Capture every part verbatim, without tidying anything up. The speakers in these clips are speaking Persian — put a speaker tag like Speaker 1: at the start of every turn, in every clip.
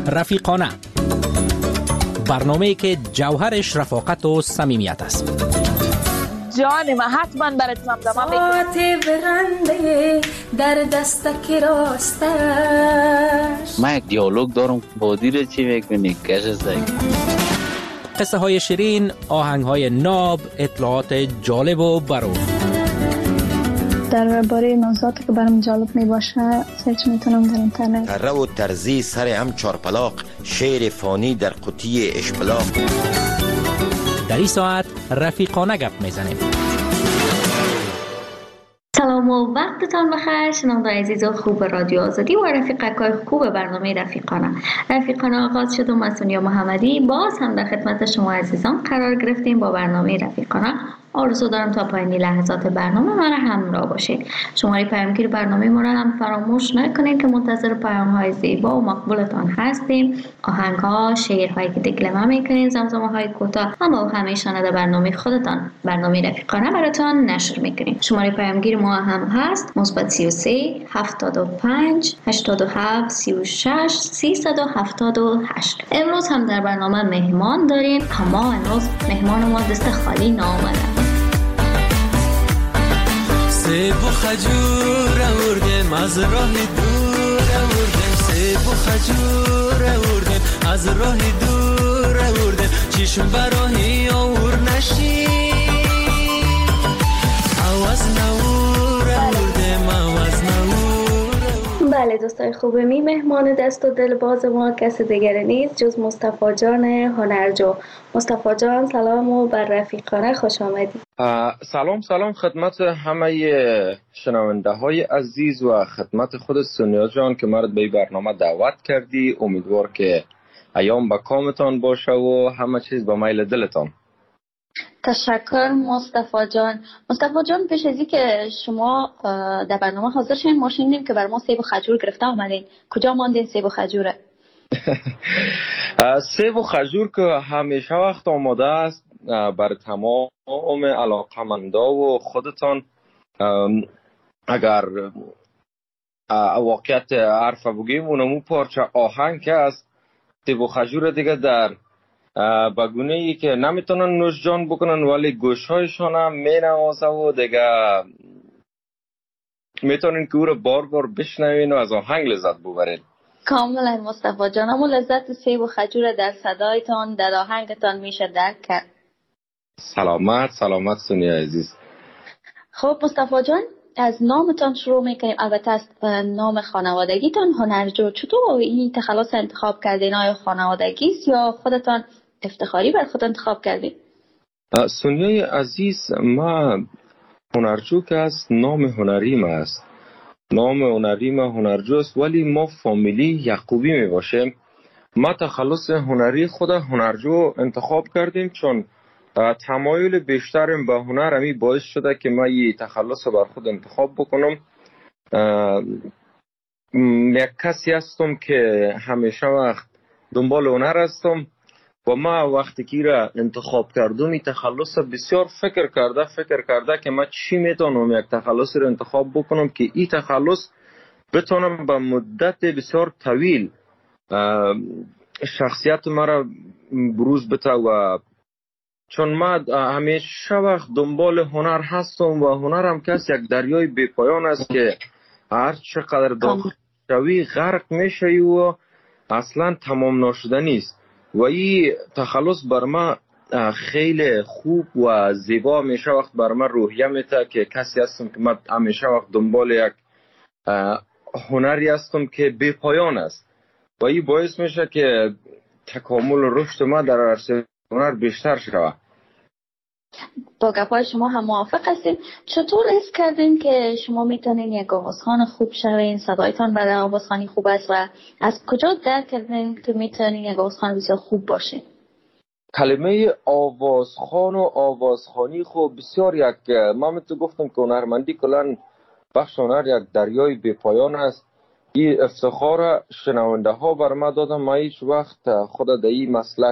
Speaker 1: رفیقانه، برنامه‌ای که جوهرش رفاقت و صمیمیت است.
Speaker 2: جان من حتما برات زمزمه میکنم.
Speaker 3: برنده در دستک راستش.
Speaker 4: من یک دیالوگ دارم با دیره چی میکنی کش زنگ.
Speaker 1: قصه های شیرین، آهنگ های ناب، اطلاعات جالب و برو.
Speaker 5: درباره موضوعاتی که برام جالب می باشه سرچ میتونم در اینترنت.
Speaker 6: تره و ترزی سر هم چارپلاق، شعر فانی در قطی اشپلاق.
Speaker 1: در این ساعت رفیقانه گپ میزنیم.
Speaker 7: سلام و وقتتان بخیر شنونده عزیز و خوب رادیو آزادی و رفیقکای خوب برنامه رفیقانه. رفیقانه آغاز شد و من سونیا محمدی باز هم در خدمت شما عزیزان قرار گرفتیم با برنامه رفیقانه. آرزو دارم تا پایان لحظات برنامه ما را همراه باشید. شماره پیامگیر برنامه ما را هم فراموش نکنید که منتظر پیام‌های زیبا و مقبولتان هستیم. آهنگ‌ها، شعرهایی که دلگرم می‌کنید، زمزمه‌های کوتاه اما همیشه در برنامه خودتان برنامه رفیقانه براتون نشر می‌کنیم. شماره پیامگیر ما هم هست مثبت سی و سه هفتاد و پنج هشتاد و هفت سی و شش سیصد و هفتاد و هشت. امروز هم در برنامه مهمان داریم اما امروز مهمان ما دست خالی نامده.
Speaker 8: سیب و خجور آوردیم از راه دور آوردیم، سیب و خجور آوردیم از راه دور آوردیم، چشم براهی آور نشیم آواز نور آوردیم آواز نور.
Speaker 7: بله دوستای خوبمی، مهمان دست و دل باز ما کسی دیگری نیست جز مصطفی جان هنرجو. مصطفی جان سلام و بر رفیقانه خوش آمدید.
Speaker 9: سلام سلام خدمت همه شنونده های عزیز و خدمت خود سونیا جان که مرد به برنامه دعوت کردی. امیدوار که ایام با کامتان باشه و همه چیز با میل دلتان.
Speaker 7: تشکر مصطفی جان. مصطفی جان پیش از که شما در برنامه حاضر شدین ما شنیدیم که بر ما سیب و خجور گرفته آمدین. کجا ماندین سیب و خجوره؟
Speaker 9: سیب و خجور که همیشه وقت آماده است بر تمام علاقمندا و خودتان. اگر واقعیت حرف بگیم اونمو پارچه آهنگ که است سیب و خجور دیگه در بگونه ای که نمیتونن نوش جان بکنن ولی گوشهایشان هم می نوازه و دیگه میتونن که او رو بار بار بشنوین و از آهنگ لذت ببرین.
Speaker 7: کاملا مصطفی جان، اما لذت سیب و خجور در صدایتان در آهنگتان میشه درک کرد.
Speaker 9: سلامت سلامت سونیا عزیز.
Speaker 7: خب مصطفی جان از نامتان شروع میکنیم. البته از نام خانوادگیتان هنرجو. چطور این تخلص انتخاب کردین؟ آیا خانوادگی است یا خودتان افتخاری بر خود انتخاب کردین؟
Speaker 9: سونیای عزیز، ما هنرجو که است نام هنری ما است. نام هنری ما هنرجو است ولی ما فامیلی یعقوبی می باشیم. ما تخلص هنری خود هنرجو انتخاب کردیم چون تمایل بیشترم به هنر همی باعث شده که ما یه تخلص بر خود انتخاب بکنم. یک کسی هستم که همیشه وقت دنبال هنر هستم و ما وقتی که را انتخاب کردم این تخلص بسیار فکر کرده فکر کرده که ما چی میتونم یک تخلص رو انتخاب بکنم که این تخلص بتونم به مدت بسیار طویل شخصیت ما را بروز بده. و چون ما همیشه وقت دنبال هنر هستم و هنر هم کس یک دریای بی پایان است که هر چقدر داخل شوی غرق میشه و اصلا تمام ناشدنی است. و این تخلص بر ما خیلی خوب و زیبا همیشه وقت بر ما روحیه میده که کسی هستم که من همیشه وقت دنبال یک هنری هستم که بی پایان است و این باعث میشه که تکامل و رشد ما در عرصه هنر بیشتر شود.
Speaker 7: با گپای شما هم موافق هستیم. چطور حس کردین که شما میتونین یک آوازخوان خوب شوین؟ صدایتان برای آوازخوانی خوب است و از کجا درک کردین که میتونین یک آوازخوان بسیار خوب باشین؟
Speaker 9: کلمه آوازخوان و آوازخوانی خوب بسیار یک ما میتو گفتم که هنرمندی کلن بخش هنر یک دریای بی پایان است. این افتخار شنونده ها بر ما دادم. ما هیچ وقت خود در این مسلک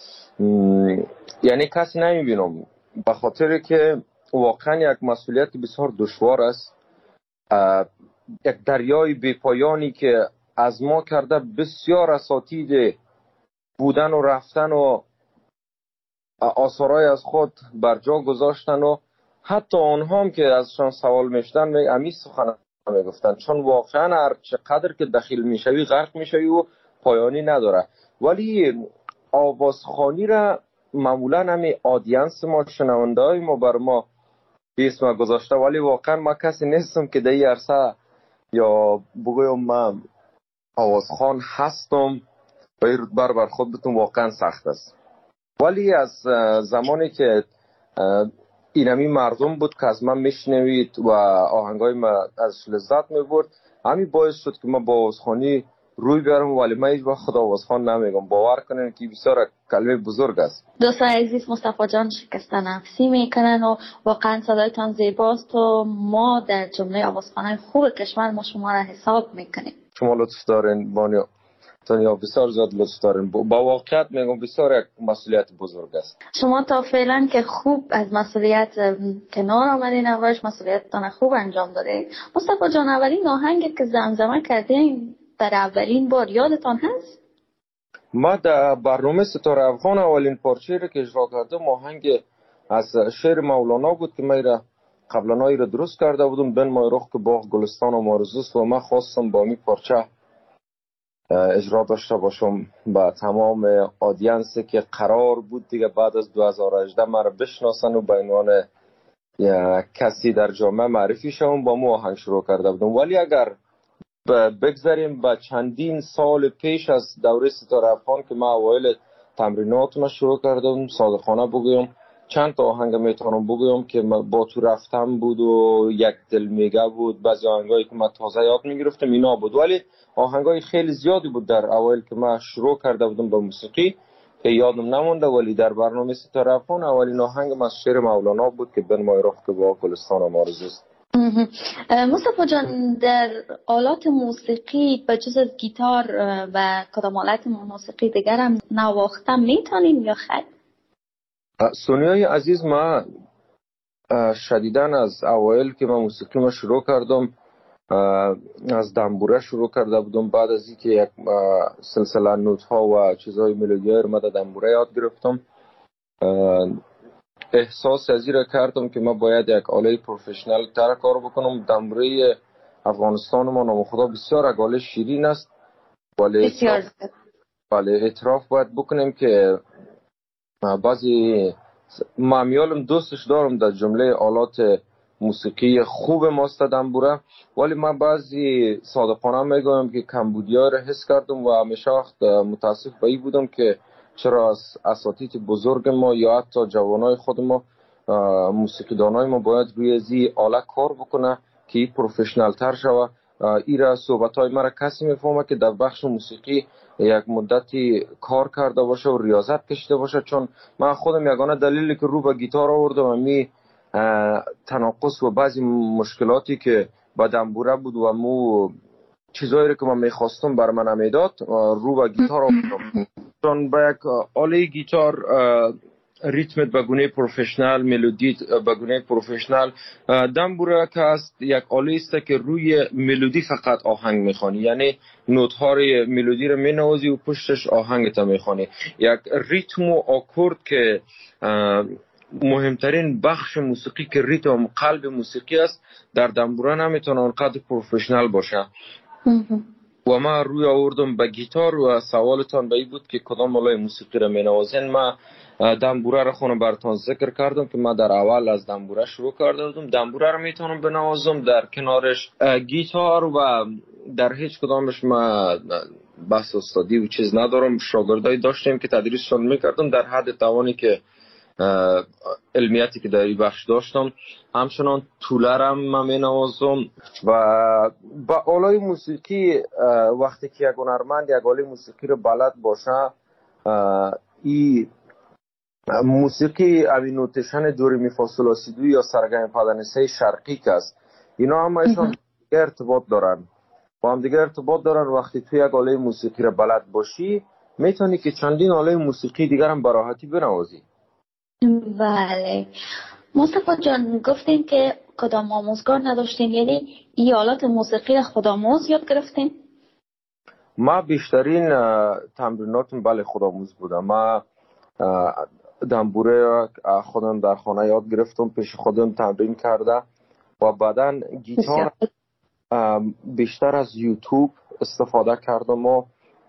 Speaker 9: یعنی کسی نمیبینم به خاطر که واقعا یک مسئولیت بسیار دشوار است. یک دریای بی پایانی که از ما کرده بسیار اساتید بودن و رفتن و آثارای از خود بر جا گذاشتن و حتی آنها هم که ازشان سوال میشدن می امی سخن میگفتن، چون واقعا هر چقدر که دخیل میشوی غرق میشوی و پایانی نداره. ولی آوازخوانی را معمولا همی آدینس ما، شنونده های ما بر ما اسم گذاشته، ولی واقعا ما کسی نیستم که در این عرصه یا بگویم من آوازخوان هستم و این رتبه بر خود بتون واقعا سخت است. ولی از زمانی که اینمی مردم بود که از من میشنوید و آهنگای ما از لذت میبرد، همین باعث شد که من با آوازخوانی روی بیارم. ولی من هیچ وقت خدا آوازخوان نمیگم، باور کنین که بسیار کلمه بزرگ است.
Speaker 7: دوستان عزیز، مصطفی جان شکست نفسی میکنن و واقعا صدایتان زیباست و ما در جمله آوازخوان‌های خوب کشور ما شما را حساب میکنیم.
Speaker 9: شما لطف دارین بانیا تانیا، بسیار زیاد لطف دارین. با واقعیت میگم بسیار یک مسئولیت بزرگ است.
Speaker 7: شما تا فعلا که خوب از مسئولیت کنار آمدین، اولش مسئولیتتان خوب انجام دادید. مصطفی جان، اولین آهنگی که زمزمه کردین در اولین بار یادتان هست؟
Speaker 9: ما در برنامه ستاره افغان اولین پارچه را که اجرا کردم آهنگ از شعر مولانا بود که من را قبلا ای را درست کرده بودم، بن مای رخ که باغ گلستان و مارزوست، و من خواستم با می پارچه اجرا داشته باشم با تمام آدینسی که قرار بود دیگه بعد از دو هزار و هجده من را بشناسن و به عنوان کسی در جامعه معرفی شوم، با مو آهنگ شروع کرده بودم. ولی اگر بگذاریم به چندین سال پیش از دوره ستاره افغان که ما اوایل تمریناتون شروع کردم، صادقانه بگویم چند تا آهنگ میتونم بگویم که با تو رفتم بود و یک دل میگه بود، بعضی آهنگایی که من تازه یاد میگرفتم اینا بود. ولی آهنگای خیلی زیادی بود در اوایل که من شروع کرده بودم به موسیقی که یادم نمونده. ولی در برنامه ستاره افغان اولین آهنگ از شعر مولانا بود که بن مای رخ که باغ گلستان و مارزوست.
Speaker 7: مصطفی جان، در آلات موسیقی به جز از گیتار و کدام آلات موسیقی دیگر هم نواختن میتونین یا خیر؟
Speaker 9: سونیای عزیز، ما شدیدن از اوایل که من موسیقی ما شروع کردم از دنبوره شروع کرده بودم. بعد از اینکه یک سلسله نوت ها و چیزهای ملودی های رو دنبوره یاد گرفتم، احساس از این را کردم که من باید یک آله پروفشنال تر کار بکنم. دنبوره افغانستان ما نام خدا بسیار یک آله شیرین است، ولی
Speaker 7: بسیار
Speaker 9: ولی اعتراف باید بکنیم که بعضی معمیالم دوستش دارم در جمله آلات موسیقی خوب ماست دنبوره، ولی من بعضی صادقانه میگویم که کمبودی‌ها را حس کردم و همیشه وقت متاسف به این بودم که چرا از اساتید بزرگ ما یا حتی جوانای خود ما، موسیقیدانای ما باید روی ازی آله کار بکنه که این پروفشنال تر شوه. این را صحبتای مرا کسی میفهمه که در بخش موسیقی یک مدتی کار کرده باشه و ریاضت کشیده باشه، چون من خودم یگانه دلیلی که رو به گیتار آوردم امی تناقض و بعضی مشکلاتی که با دنبوره بود و مو چیزایی که من میخواستم بر من نمیداد رو به گیتار آوردم، چون با یک آله گیتار ریتمت به گونه پروفشنال، ملودی به گونه پروفشنال. دنبوره که است یک آله است که روی ملودی فقط آهنگ میخوانی، یعنی نوت های ملودی رو مینوازی و پشتش آهنگت میخوانی. یک ریتم و آکورد که مهمترین بخش موسیقی که ریتم قلب موسیقی است، در دنبوره نمیتونه اونقدر پروفشنال باشه. و ما روی آوردم به گیتار و سوالتان به این بود که کدام آله موسیقی رو مینوازین. ما دنبوره رو خونه براتون ذکر کردم که ما در اول از دنبوره شروع کرده بودم. دنبوره رو میتونم بنوازم، در کنارش گیتار و در هیچ کدامش ما بحث استادی و چیز ندارم. شاگردای داشتیم که تدریسشون میکردم در حد توانی که علمیتی که در این بخش داشتم. همچنان طولرم من می نوازم و با آلای موسیقی وقتی که یک هنرمند یک آلای موسیقی رو بلد باشه، این موسیقی اوی نوتشن دوری می فا صول لا سی دو یا سرگم پدنسه شرقی که است، اینا هم ایشان ارتباط دارن با هم دیگه ارتباط دارن. وقتی تو یک آله موسیقی رو بلد باشی میتونی که چندین آله موسیقی دیگر هم براحتی بنوازی.
Speaker 7: بله. مصطفی جان، گفتین که کدام آموزگار نداشتین، یعنی ای آلات موسیقی خودآموز یاد گرفتین؟
Speaker 9: ما بیشترین تمریناتم بله خودآموز بودم. ما دنبوره خودم در خانه یاد گرفتم، پیش خودم تمرین کرده و بعداً گیتار بیشتر از یوتیوب استفاده کردم. و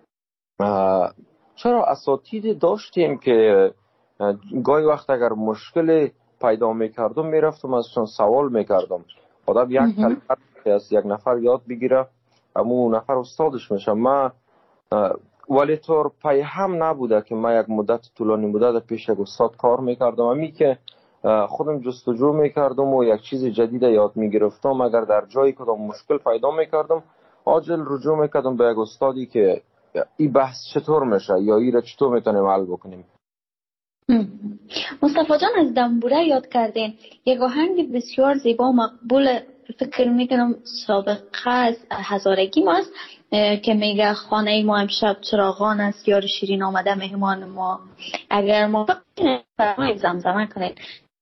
Speaker 9: چرا اساتید داشتیم که گاهی وقت اگر مشکل پیدا میکردم میرفتم ازشان سوال میکردم. آدم یک کلمه که از یک نفر یاد بگیره اما نفر استادش میشه. ما ولی طور پی هم نبوده که ما یک مدت طولانی مدت پیش یک استاد کار میکردم. امی که خودم جستجو میکردم و یک چیز جدید یاد میگرفتم، اگر در جایی کدام مشکل پیدا میکردم عاجل رجوع میکردم به یک استادی که این بحث چطور میشه یا این را چطور میتونیم حل بکنیم.
Speaker 7: مصطفی جان از دنبوره یاد کردین، یک آهنگ بسیار زیبا و مقبول فکر میکنم سابقه از هزارگی ماست که میگه خانه ما امشب چراغان است، یار شیرین آمده مهمان ما، اگر ما فرمایید زمزمه کنید.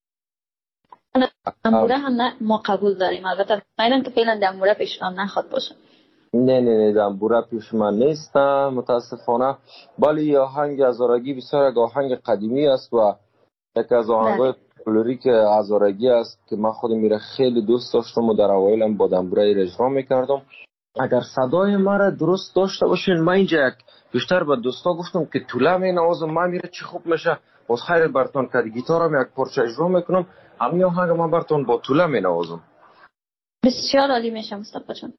Speaker 7: دنبوره هم نه ما قبول داریم، البته میدونم که فعلا دنبوره پیشنهاد نخواد باشه.
Speaker 9: نه نه نه دنبوره پیش من نیستم متاسفانه، ولی آهنگ هزارگی بسیار یک آهنگ قدیمی است و یک از آهنگ‌های پاپولاری که هزارگی است که من خودم میره خیلی دوست داشتم و در اوایلم با دنبوره اجرا میکردم. اگر صدای ما را درست داشته باشین، من اینجا یک بیشتر به دوستا گفتم که طوله می نوازم، من میره چی خوب میشه باز خیر براتون که گیتارم یک پارچه اجرا میکنم، همین آهنگ من براتون با طوله می نوازم.
Speaker 7: بسیار عالی میشه مصطفی جان.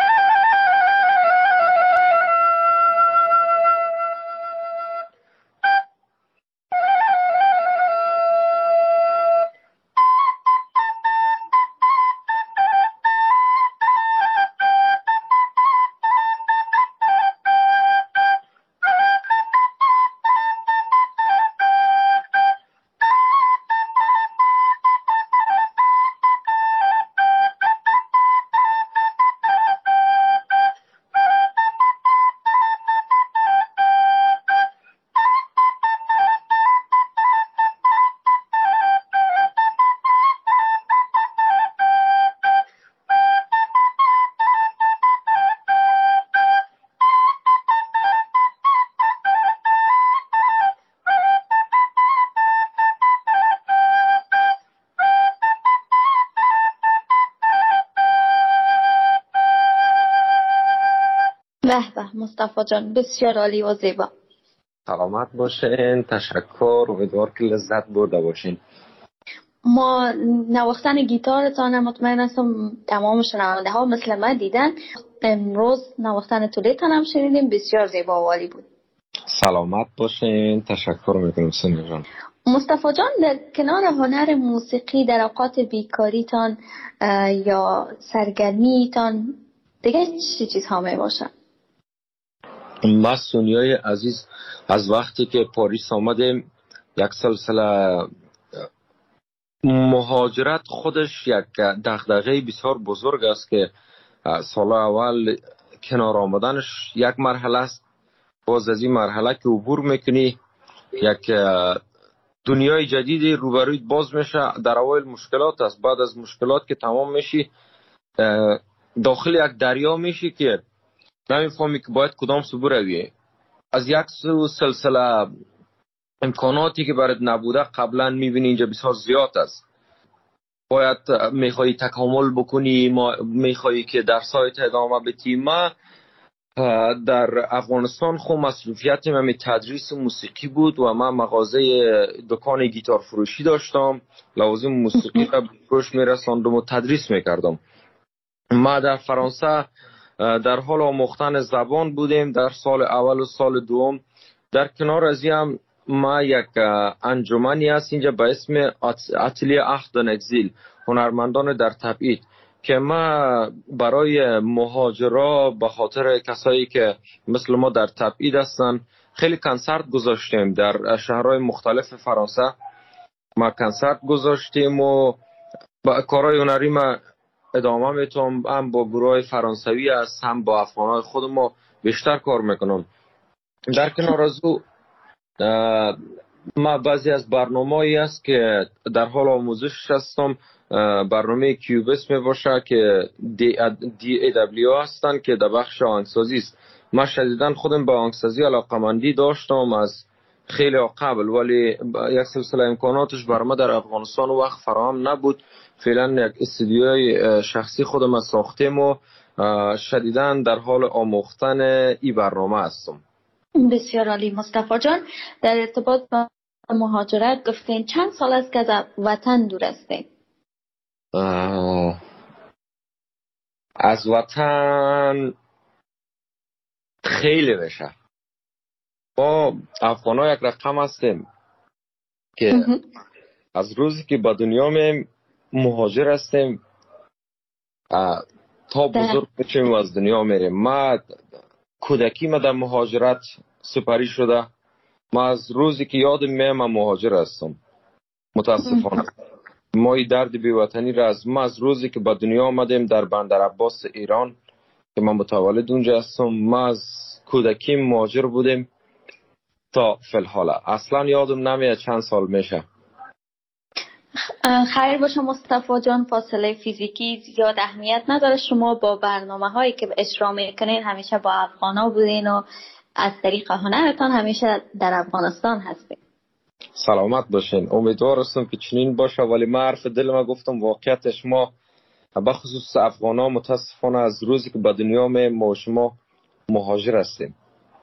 Speaker 7: به به مصطفی جان، بسیار عالی و زیبا.
Speaker 9: سلامت باشین، تشکر، امیدوار که لذت برده باشین.
Speaker 7: ما نواختن گیتارتان مطمئن هستم تمام شنونده ها مثل من دیدن. امروز نواختن تولیتان هم شنیدیم، بسیار زیبا و عالی بود.
Speaker 9: سلامت باشین، تشکر میکنم سنی جان.
Speaker 7: مصطفی جان، در کنار هنر موسیقی در اوقات بیکاریتان یا سرگرمیتان دیگه چی چیزها می باشن؟
Speaker 9: ما سونیای عزیز از وقتی که پاریس آمدیم یک سلسله مهاجرت خودش یک دغدغه بسیار بزرگ است که سال اول کنار آمدنش یک مرحله است، باز از این مرحله که عبور میکنی یک دنیای جدیدی روبروی باز میشه. در اول مشکلات است، بعد از مشکلات که تمام میشی داخل یک دریا میشی که نمیفهمی که باید کدام سو بروی. از یک سو سلسله امکاناتی که برات نبوده قبلا میبینی اینجا بسیار زیاد است. باید میخوایی تکامل بکنی، ما میخوایی که درسایت ادامه بدی. ما در افغانستان خود مصروفیت من تدریس موسیقی بود و من مغازه دکان گیتار فروشی داشتم، لوازم موسیقی را به فروش میرساندم و تدریس میکردم. ما در فرانسه در حال آموختن زبان بودیم در سال اول و سال دوم. در کنار از این ما یک انجمنی هست اینجا به اسم اتلیه اخت اگزیل، هنرمندان در تبعید، که ما برای مهاجرا به خاطر کسایی که مثل ما در تبعید هستن خیلی کنسرت گذاشتیم در شهرهای مختلف فرانسه. ما کنسرت گذاشتیم و با کارهای هنری ما ادامه میتونم، هم با گروه فرانسوی است هم با افغانهای خود ما بیشتر کار میکنم. در کنار از او ما بعضی از برنامه‌ای است که در حال آموزش هستم. برنامه کیوبس می باشه که دی ای دبلیو هستن که در بخش آهنگسازی است من شدیداً خودم به آهنگسازی علاقمندی داشتم از خیلی قبل، ولی یک سلسله امکاناتش بر ما در افغانستان وقت فراهم نبود. فعلا یک استودیوی شخصی خودم از ساختم و شدیداً در حال آموختن این برنامه هستم.
Speaker 7: بسیار عالی. مصطفی جان، در ارتباط با مهاجرت گفتین چند سال است که از وطن دور هستین؟
Speaker 9: از وطن خیلی بشه. ما افغان‌ها یک رقم هستیم که از روزی که به دنیا می مهاجر هستیم تا بزرگ بشیم و از دنیا میریم. ما کودکی ما در مهاجرت سپری شده. ما از روزی که یادم میاد من مهاجر هستم. متاسفانه ما این درد بی‌وطنی را از ما از روزی که به دنیا آمدیم در بندر عباس ایران که من متولد اونجا هستم، ما از کودکی مهاجر بودیم تا فی‌الحال. اصلا یادم نمیاد چند سال میشه.
Speaker 7: خیر باشه مصطفی جان، فاصله فیزیکی زیاد اهمیت نداره. شما با برنامه هایی که اجرا میکنین همیشه با افغانا بودین و از طریق هنرتان همیشه در افغانستان هستین.
Speaker 9: سلامت باشین. امیدوار هستم که چنین باشه، ولی من حرف دل ما گفتم واقعیتش ما بخصوص افغانا متاسفانه از روزی که به دنیا میایم ما شما مهاجر هستیم.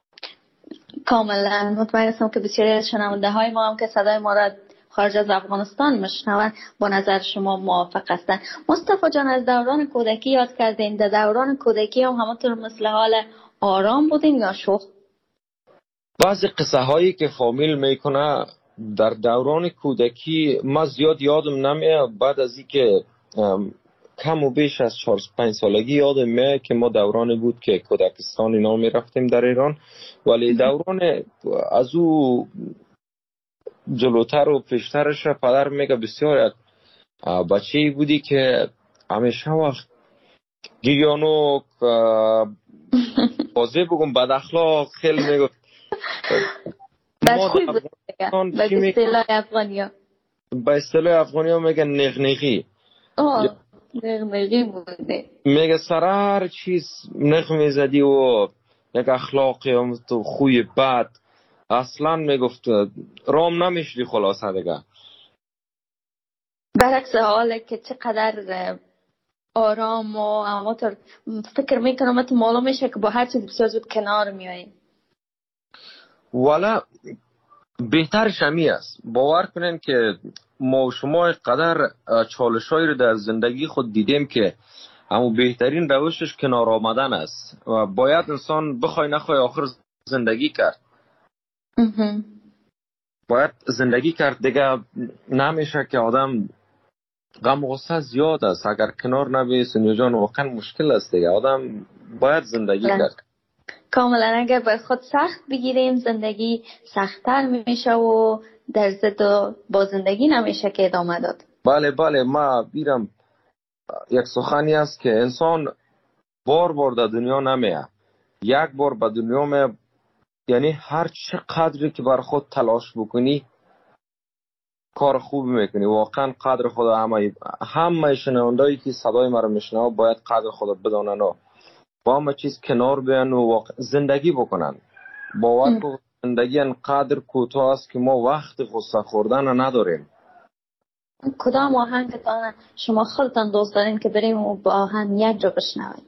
Speaker 7: کاملا مطمئن هستم که بسیاری از شنونده های ما هم که صدای ما را خارج از افغانستان میشنون با نظر شما موافق هستند. مصطفی جان، از دوران کودکی یاد کردین. در دوران کودکی هم همونطور مثل حال آرام بودین یا شوخ؟
Speaker 9: بعضی قصه هایی که فامیل میکنه در دوران کودکی ما زیاد یادم نمیاد. بعد از اینکه کم و بیش از چهار پنج سالگی یادم میاد که ما دورانی بود که کودکستان اینا میرفتیم در ایران، ولی دوران از او جلوتر و پیشترش پدر میگه بسیار بچه‌ای بودی که همیشه وقت گیریانو بازی بگم بد اخلاق خیلی میگفت.
Speaker 7: بس خوی بود به اصطلاح افغانیا
Speaker 9: به اصطلاح افغانیا میگن نغنغی.
Speaker 7: آه نغنغی بوده.
Speaker 9: میگه سر هر چیز نغ میزدی و یک اخلاقی و تو خوی بد اصلا میگفت رام نمیشدی خلاصه دیگه.
Speaker 7: برعکس حاله که چقدر آرام و اما فکر میکنم تو معلوم میشه که با هر چیز بسیار زود کنار میاییم.
Speaker 9: والا بهترش همی است. باور کنین که ما شما قدر چالشایی رو در زندگی خود دیدیم که اما بهترین روشش کنار آمدن است و باید انسان بخوای نخوای آخر زندگی کرد. باید زندگی کرد دیگه. نمیشه که آدم غم و غصه زیاد است. اگر کنار نبیسن جان واقعا مشکل است دیگه. آدم باید زندگی کرد.
Speaker 7: کاملا. اگر بر خود سخت بگیریم زندگی سخت‌تر میشه و در ضد با زندگی نمیشه که ادامه داد.
Speaker 9: بله بله. ما بیرم یک سخنی است که انسان بار بار در دنیا نمیه. یک بار به دنیا می، یعنی هر چه قدری که بر خود تلاش بکنی کار خوبی میکنی. واقعا قدر خود همه همه شنوندهایی که صدای ما رو میشنوه باید قدر خود بدانن و با همه چیز کنار بیان و واقع زندگی بکنن. باور کن زندگی انقدر کوتاه است که ما وقت غصه خوردن نداریم.
Speaker 7: کدام آهنگتان شما خودتان دوست دارین که بریم و با آهنگ یک جا بشنویم؟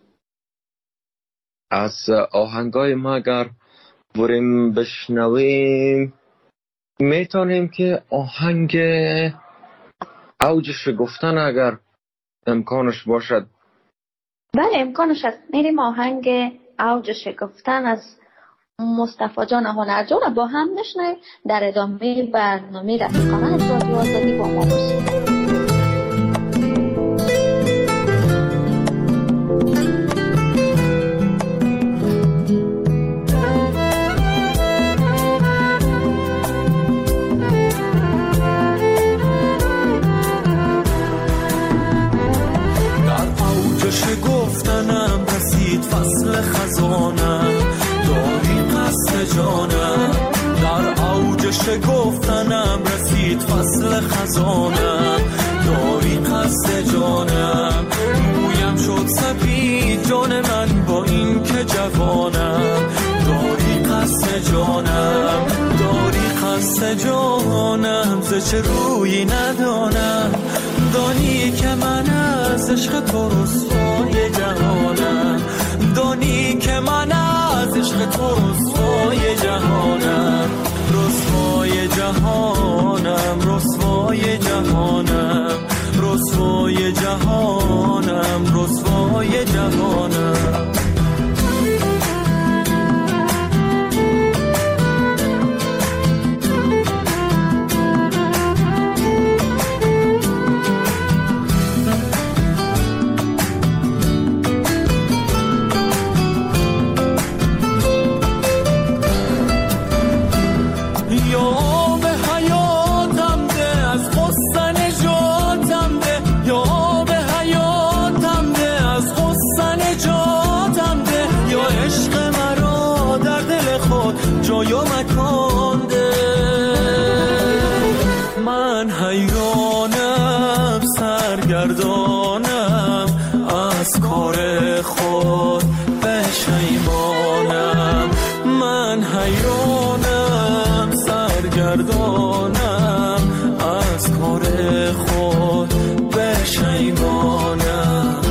Speaker 9: از آهنگای ما اگر بریم بشنویم میتونیم که آهنگ اوج شگفتن اگر امکانش باشد.
Speaker 7: بله امکانش هست. میریم آهنگ اوج شگفتن از مصطفی جان هنرجو را با هم نشنویم. در ادامه برنامه رفیقانه از رادیو آزادی با ما باشید.
Speaker 8: شگفتنم رسید فصل خزانم داری قصد جانم. در اوج شگفتنم رسید فصل خزانم داری قصد جانم. مویم شد سپید جان من با این که جوانم. جانم ز چه رویی ندانم، دانی که من از عشق تو رسوای جهانم، دانی که من از عشق تو رسوای جهانم، رسوای جهانم، رسوای جهانم، رسوای جهانم، رسوای جهانم. من حیرانم سرگردانم از کار خود پشیمانم، من حیرانم سرگردانم از کار خود پشیمانم،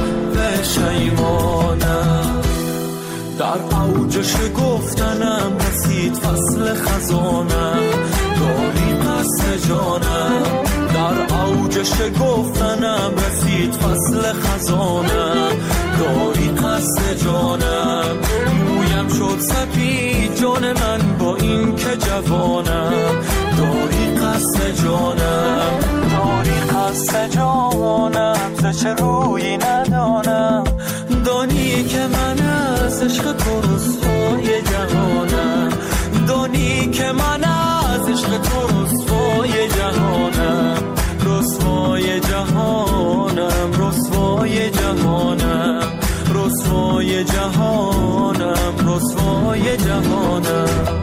Speaker 8: پشیمانم. در اوج شگفتنم رسید فصل خزانم، داری قصد جانم، در اوج شگفتنم رسید فصل خزانم، داری قصد جانم. مویم شد سپید جان من با این که جوانم، داری قصد جانم، داری قصد جانم، ز چه رویی ندانم، دانی که من از عشق تو رسوای جهانم، دانی که من از عشق تو رسوای جهانم، رسوای جهانم، رسوای جهانم، رسوای جهانم، رسوای جهانم.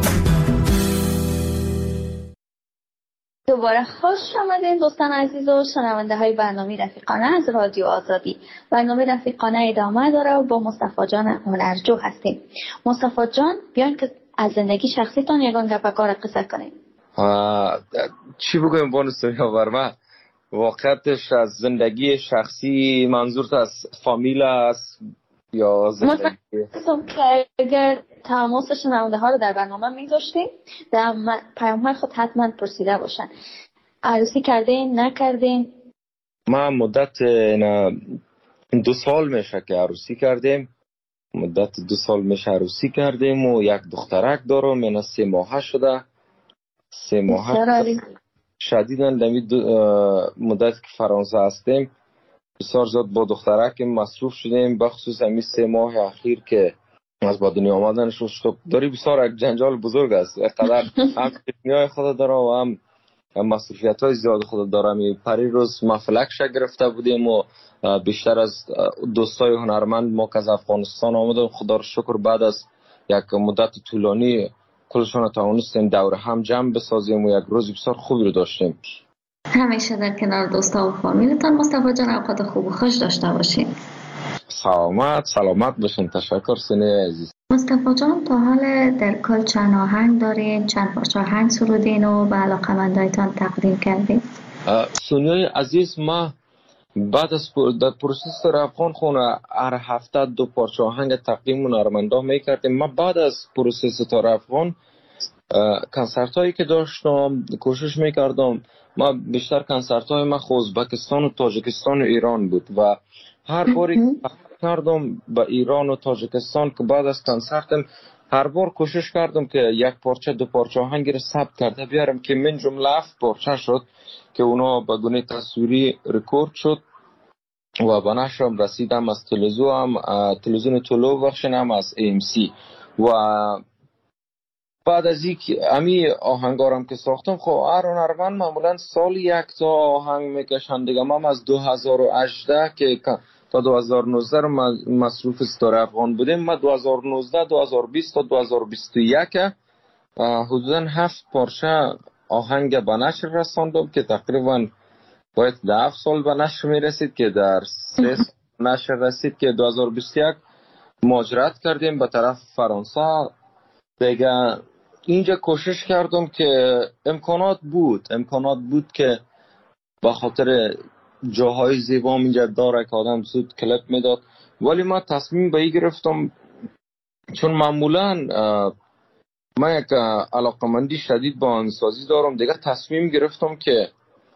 Speaker 7: دوباره خوش آمدین دوستان عزیز و شنونده های برنامه رفیقانه از رادیو آزادی. برنامه رفیقانه ادامه داره و با مصطفی جان هنرجو هستیم. مصطفی جان بیاین که از زندگی شخصیتون یگان گپکار قصه کنیم.
Speaker 9: چی بگویم بانو سویا برما؟ واقعتش از زندگی شخصی منظورت از فامیل است یا زندگی؟
Speaker 7: مطمئنم که اگر تماس شنونده ها رو در برنامه میذاشتیم در پیام های خود حتما پرسیده باشن. عروسی کردین نکردین؟
Speaker 9: ما مدت دو سال میشه که عروسی کردیم، مدت دو سال میشه عروسی کردیم و یک دخترک دارم، اینا سه ماه شده. سه ماه شدیدن دمی مدت که فرانسه هستیم بسیار زیاد با دخترک مصروف شدیم، بخصوص همی سه ماه اخیر که از با دنیا آمدنش شد داری بسیار یک جنجال بزرگ است. اقدر هم تکنیای خود داره و هم مصروفیت های زیاد خود داره. پری روز مفلکش گرفته بودیم و بیشتر از دوستای هنرمند ما که از افغانستان آمدن خدا رو شکر بعد از یک مدت طولانی کلشون توانستیم دور هم جمع بسازیم و یک روز بسیار خوبی رو داشتیم.
Speaker 7: همیشه در کنار دوستا و فامیلتان مصطفی جان اوقات خوب و خوش داشته باشین.
Speaker 9: سلامت سلامت باشین. تشکر سینه عزیز.
Speaker 7: مصطفی جان تا حال در کل چند آهنگ دارین، چند پارچه آهنگ سرودین و به علاقه‌مندایتان تقدیم کردین؟
Speaker 9: سونیای عزیز ما بعد از در پروسس افغان خونه هر هفته دو پارچه آهنگ تقدیم هنرمندا میکردیم. ما بعد از پروسس تار افغان کنسرت هایی که داشتم کوشش میکردم، ما بیشتر کنسرت های ما ازبکستان و تاجیکستان و ایران بود و هر باری کردم با ایران و تاجیکستان که بعد از کنسرتم هر بار کوشش کردم که یک پارچه دو پارچه آهنگی رو ثبت کرده بیارم که من جمله هفت پارچه شد که اونا به گونه تصویری رکورد شد و به نشرم رسیدم از تلویزیون هم تلویزیون طلوع بخشن هم از ای ام سی و بعد از یک امی آهنگارم که ساختم خب هر هنرمند معمولا سال یک تا آهنگ میکشن دیگه. ما از دو هزار و هجده که تا دو هزار و نوزده رو مصروف ستاره افغان بودیم، ما دو هزار و نوزده دو هزار و بیست تا دو هزار و بیست و یک حدودا هفت پارچه آهنگ به نشر رساندم که تقریبا باید ده هفت سال به نشر میرسید که در سه نشر رسید که دو هزار و بیست و یک مهاجرت کردیم به طرف فرانسه. دیگه اینجا کوشش کردم که امکانات بود امکانات بود که به خاطر جاهای زیبا اینجا داره که آدم زود کلیپ میداد، ولی ما تصمیم به این گرفتم چون معمولا من یک علاقمندی شدید با آهنگسازی دارم دیگه، تصمیم گرفتم که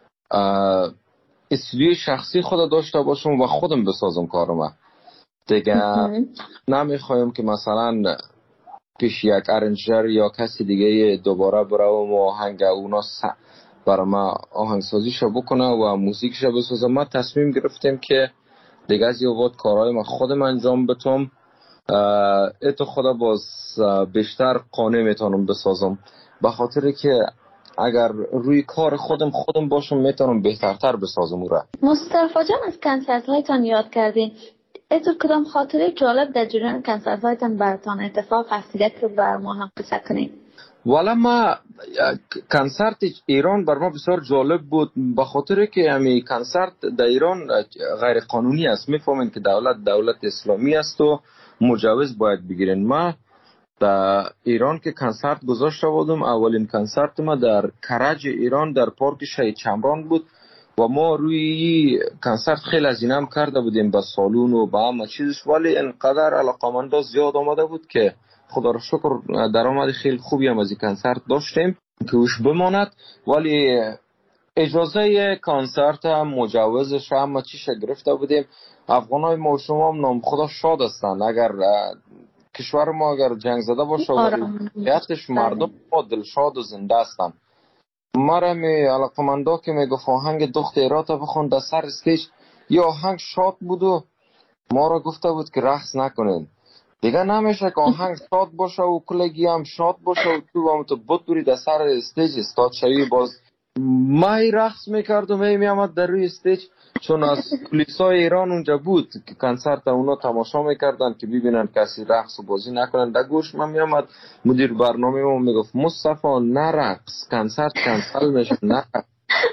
Speaker 9: استودیوی شخصی خود داشته باشم و خودم بسازم کارم دیگه. نمیخوایم که مثلا پیش یک ارنجر یا کسی دیگه دوباره برام آهنگ اونا برای ما آهنگسازیشو بکنه و موسیقیشو بسازه. ما تصمیم گرفتیم که دیگه از یه وقت کارهای ما خودم انجام بتم، اتو خدا باز بیشتر قانع میتونم بسازم، به خاطر که اگر روی کار خودم خودم باشم میتونم بهترتر بسازم. اون را
Speaker 7: مصطفی جان از کنسرت هایتان یاد کردین، اتو کدام خاطره جالب در جریان کنسرت هایتان براتان اتفاق افتاده که بر ما هم قصه کنین؟
Speaker 9: والا ما کنسرت ایران بر ما بسیار جالب بود، به خاطر که همین کنسرت در ایران غیر قانونی است. میفهمین که دولت دولت اسلامی است و مجوز باید بگیرین. ما در ایران که کنسرت گذاشته بودم، اولین کنسرت ما در کرج ایران در پارک شهید چمران بود و ما روی کنسرت خیلی هزینه هم کرده بودیم با سالون و با همه چیزش، ولی اینقدر علاقمندا زیاد آمده بود که خدا را شکر درآمد خیلی خوبی هم از این کنسرت داشتیم که وش بماند. ولی اجازه کنسرت هم مجوزش هم چیش گرفته بودیم. افغانای ما شما هم نام خدا شاد هستن، اگر کشور ما اگر جنگ زده باشه واقعیتش مردم ما دلشاد و زنده هستن. ما را می علاقمندا که می گفت آهنگ دخت ایراتا بخون در سر استیج، یا آهنگ شاد بود و ما را گفته بود که رقص نکنین. دیگه نمیشه که آهنگ شاد باشه و کلگی هم شاد باشه و تو هم تو بطوری در سر استیج استاد شوی. باز مای رقص میکرد و می میامد در روی استیج، چون از پلیسای ایران اونجا بود که کنسرت اونا تماشا میکردن که ببینن کسی رقص و بازی نکنن. در گوش من میامد مدیر برنامه ما میگفت مصطفی نرقص، کنسرت کنسل میشه، نرقص.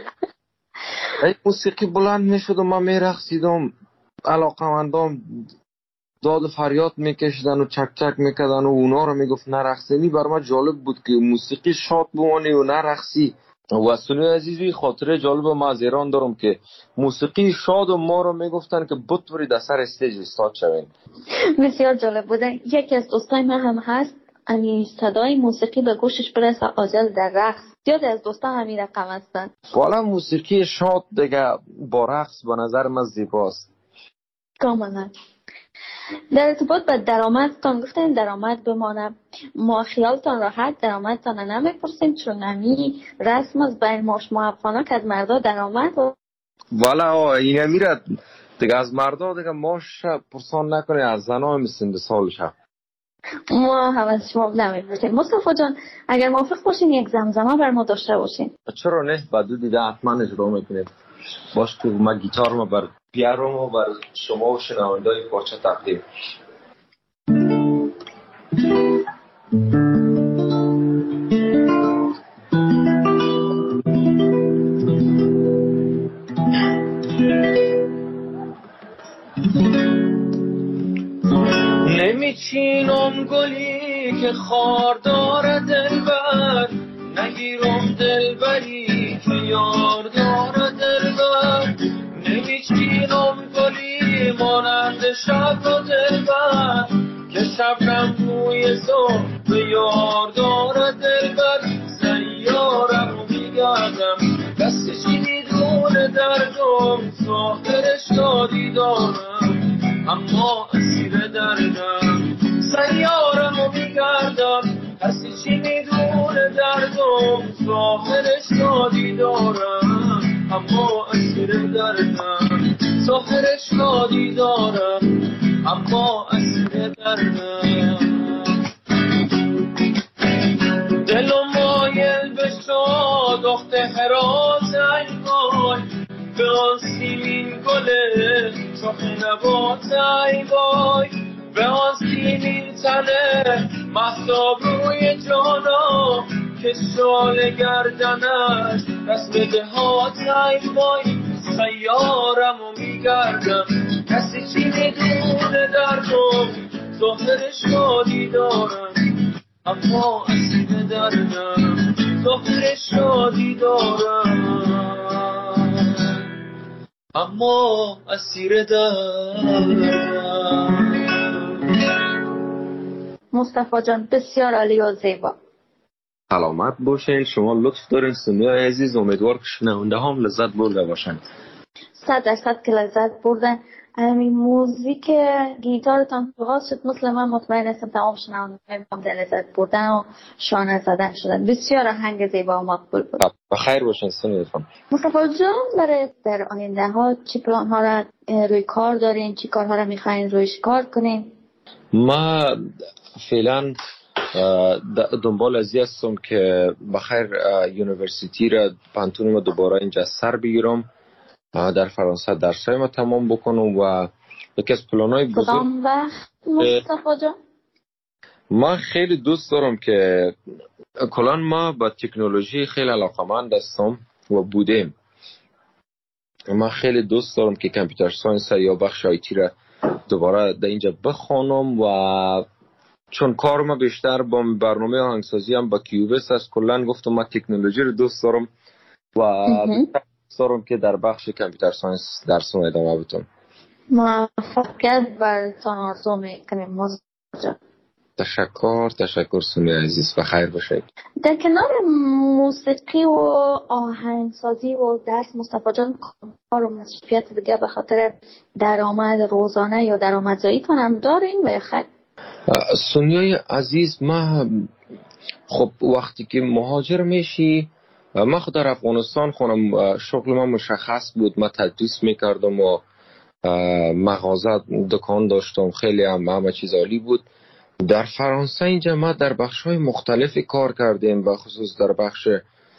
Speaker 9: ای موسیقی بلند میشد و من میرقصیدم، علاقمندام داد و فریاد میکشیدن و چک چک میکردن و اونا رو میگفت نرقصینی. بر من جالب بود که موسیقی شاد بمانی و نرقصی. و سنوی عزیزی خاطره جالب ما از ایران دارم که موسیقی شاد و ما رو میگفتن که بطوری در سر استیج استاد شوین.
Speaker 7: بسیار جالب بوده. یکی از دوستای من هم هست، امی صدای موسیقی به گوشش برسه عاجل در رقص. زیاد از دوستا همین رقم هستن.
Speaker 9: والا موسیقی شاد دیگه با رقص به نظر من زیباست.
Speaker 7: کاملا. در ارتباط با درآمدتان گفتین درآمد بمانه، ما خیالتان راحت درآمدتان نمیپرسیم، چون نمی رسم از بین ماش ما افغانا که از مردا درآمد و
Speaker 9: والا این میره دیگه از مردا دیگه ماش پرسان نکنه، از زنا میسین به سالش هم
Speaker 7: ما هم از شما نمیپرسیم. مصطفی جان اگر موافق باشین یک زمزمه بر ما داشته باشین.
Speaker 9: چرا نه، بدو دیده حتما اجرا میکنیم. باش تو ما گیتار ما بر پیانو ما بر شما و شنونده‌های پارچه تقدیم.
Speaker 8: نمیچینم گلی که خار داره دلبر، نگیرم دلبری که یار داره دلبر. نمیچینم گلی مانند شب و دلبر، که شبنم بوی صبح یار داره دلبر. سیارم و میگردم دست چی میدونه دردم، ساخر شادی دارم اما اسیر دردم. سیارم و میگردم کسی چی میدونه دردم، ظاهر شادی دارم اما اسیر دردم. ظاهر شادی دارم اما اسیر دردم. دلم مایل به شاد دخت حراس ایوای، به آن سیمین گله شاخ نبات ایوای. به آن سیمین تنه مهتاب روی جانا، که شال گردنش رسم دهات ایوای. سیارم و میگردم کسی چی میدونه دردم، ظاهر شادی دارم اما اسیر دردم ظاهر شادی دارم، اما اسیر دردم.
Speaker 7: مصطفی جان بسیار عالی و زیبا.
Speaker 9: سلامت باشین. شما لطف دارین سنیای عزیز. امیدوار که شنونده هم لذت برده باشن.
Speaker 7: صد درصد که لذت بردن. همین موزیک گیتارتان آغاز شد، مثل من مطمئن هستم تمام شنونده هم در لذت بردن و شانه زدن شدن. بسیار آهنگ زیبا و مقبول بود.
Speaker 9: بخیر باشین سنیتان.
Speaker 7: مصطفی جان برای در آینده ها چی پلان ها را روی کار دارین؟ چی کارها را میخواین رویش کار کنین؟
Speaker 9: ما فعلا دنبال ازی هستم که بخیر یونیورسیتی را پانتون ما دوباره اینجا سر بگیرم، در فرانسه درسای ما تمام بکنم و یکی از پلانای بزرگ.
Speaker 7: کدام وقت مصطفی جان؟
Speaker 9: ما خیلی دوست دارم که کلان ما با تکنولوژی خیلی علاقمند هستم و بودیم. ما خیلی دوست دارم که کامپیوتر ساینس یا بخش آیتی را دوباره در اینجا بخوانم و چون کار ما بیشتر با برنامه آهنگسازی هم با کیوبس است، کلان گفتم ما تکنولوژی رو دوست دارم و دوست دارم که در بخش کامپیوتر ساینس درسم ادامه بدم.
Speaker 7: موفقیت براتون آرزو میکنیم مصطفی جان.
Speaker 9: تشکر تشکر سونی عزیز و خیر باشید.
Speaker 7: در کنار موسیقی و آهنگسازی و درس مصطفی جان کار و مصروفیت دیگه به خاطر درآمد روزانه یا درآمدزاییتون هم دارین و خیر؟
Speaker 9: سونی عزیز ما خب وقتی که مهاجر میشی، ما خود در افغانستان خونم شغل ما مشخص بود، ما تدریس میکردم و مغازه دکان داشتم، خیلی هم همه چیز عالی بود. در فرانسه اینجا ما در بخش‌های مختلفی کار کردیم، به خصوص در بخش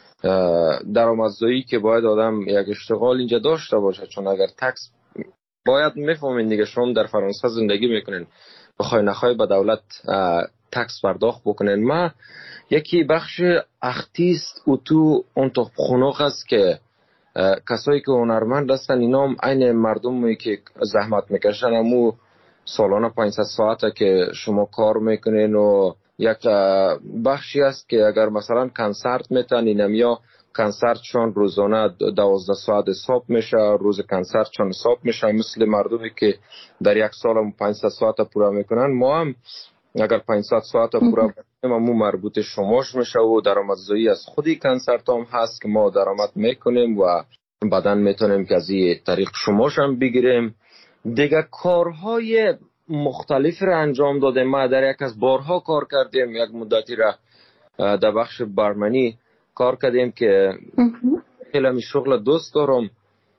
Speaker 9: درآمدزایی که باید آدم یک اشتغال اینجا داشته باشه، چون اگر تکس باید میفهمین دیگه، شما در فرانسه زندگی میکنین بخوای نخوای به دولت تکس پرداخت بکنین. ما یکی بخش اختیست و تو اون تو خنوق است که کسایی که هنرمند هستن اینا هم عین مردمی که زحمت میکشن، همو سالانه پانصد ساعته که شما کار میکنین و یک بخشی است که اگر مثلا کنسرت میتن یا کنسرت چون روزانه دوازده ساعت حساب میشه، روز کنسرت چون حساب میشه، مثل مردمی که در یک سال هم پانصد ساعت پورا میکنن. ما هم اگر پانصد ساعت پورا بکنیم همون مربوط شماش میشه و درآمدزایی از خودی کنسرت هم هست که ما درآمد میکنیم و بعداً میتونیم که از این طریق شماش هم بگیریم. دیگه کارهای مختلف را انجام دادیم. ما در یک از بارها کار کردیم، یک مدتی را در بخش برمنی کار کردیم که خیلی می شغل دوست دارم،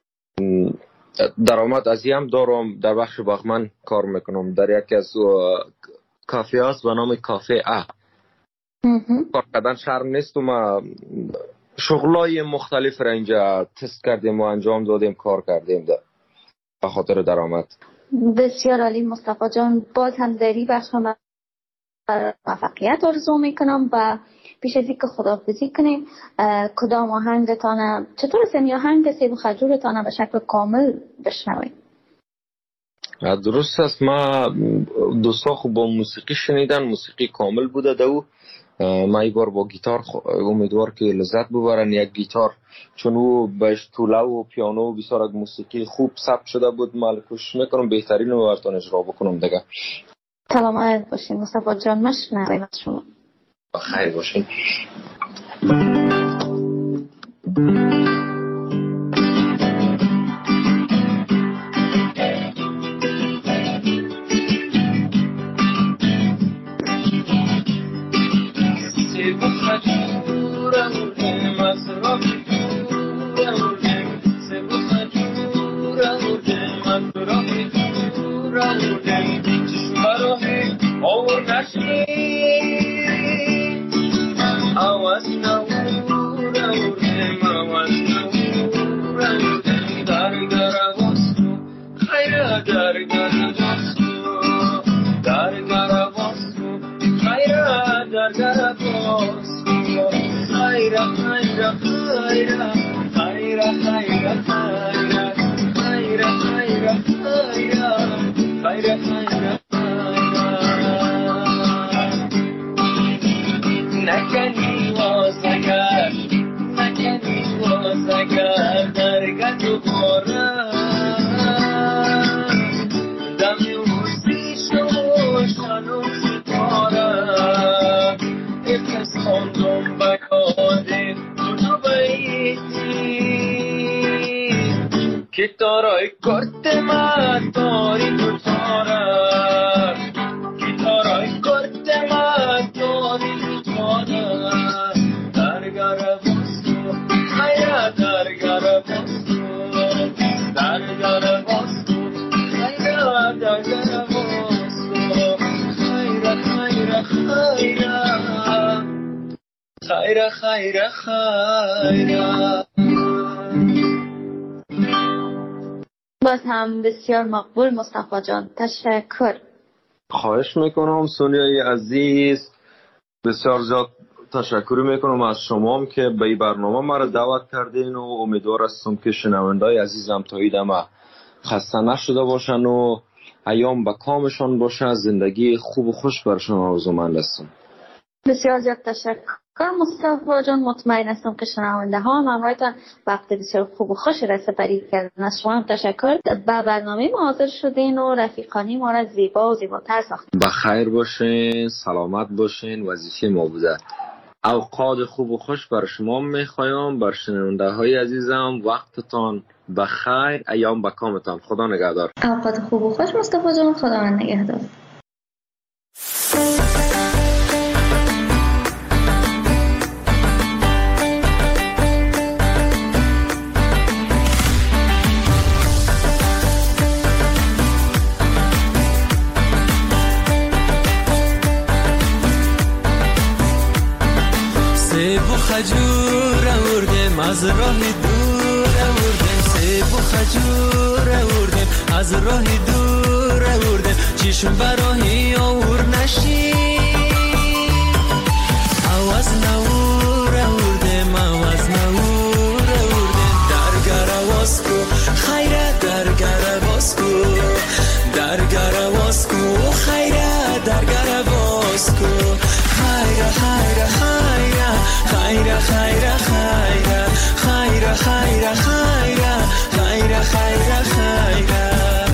Speaker 9: درآمد از هم دارم. در بخش باغمن کار میکنم، در یک از کافه هست به نام کافه ا. کار کردن شرم نیست و ما شغلای مختلف را اینجا تست کردیم و انجام دادیم، کار کردیم ده. به خاطر درآمد.
Speaker 7: بسیار عالی مصطفی جان. باز هم دری بخش هم موفقیت آرزو میکنم و پیش از اینکه خداحافظی کنیم کدام آهنگتان چطور سمی آهنگ سیب و خجورتان به شکل کامل بشنویم؟
Speaker 9: درست است. ما دوستا خوب با موسیقی شنیدن، موسیقی کامل بوده دو. ما ای بار با گیتار امیدوار که لذت ببرن. یک گیتار چون او بهش توله و پیانو و بسیار یک موسیقی خوب ثبت شده بود، ما کوشش میکنم بهترین رو براتون اجرا بکنم دیگه.
Speaker 7: سلامت باشین مصطفی جان. مشنویم از شما.
Speaker 9: بخیر باشین. Gitarai corte matori tuttora, gitarai corte matori tuttora, dargara bosko, hayra dargara bosko, dargara bosko, hayra dargara bosko, hayra hayra hayra, hayra hayra hayra.
Speaker 7: باز هم بسیار مقبول مصطفی جان، تشکر.
Speaker 9: خواهش میکنم سونیای عزیز، بسیار زیاد تشکر میکنم از شما که به این برنامه مرا دعوت کردین و امیدوار هستم که شنوندای عزیزم تا ایدم خسته نشده باشن و ایام به کامشان باشه، زندگی خوب و خوش برشان آرزومند هستم. بسیار
Speaker 7: زیاد تشکر مصطفی جان. مطمئن هستم که شنونده ها هم همراهتان وقت بسیار خوب و خوشی را سپری کردن. از شما هم تشکر. به برنامه ما حاضر شدین و رفیقانی ما را زیبا و زیباتر ساختین.
Speaker 9: بخیر باشین، سلامت باشین، وظیفه ما بوده. اوقات خوب و خوش بر شما میخوایم، بر شنونده های عزیزم وقتتان بخیر، ایام به کامتان. خدا نگهدار.
Speaker 7: اوقات خوب و خوش مصطفی جان. خدا نگهدار.
Speaker 8: خجور آوردیم از راه دور آوردیم، سیب و خجور آوردیم از راه دور آوردیم، چشم براهی آور نشی آواز نور آوردیم، آواز نور آوردیم، درگر آواز کو خیره درگر آواز کو، درگر آواز کو خیره درگر آواز کو، خیره خیره خیره خیره خیره خیره خیره خیره خیره خیره خیره خیره.